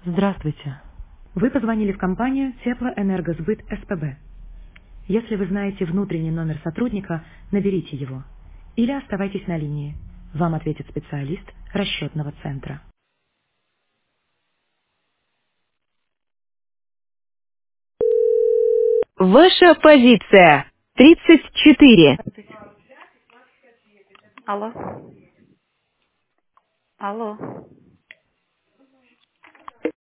Здравствуйте. Вы позвонили в компанию Теплоэнергосбыт СПБ. Если вы знаете внутренний номер сотрудника, наберите его. Или оставайтесь на линии. Вам ответит специалист расчетного центра. Ваша позиция 34. Алло. Алло.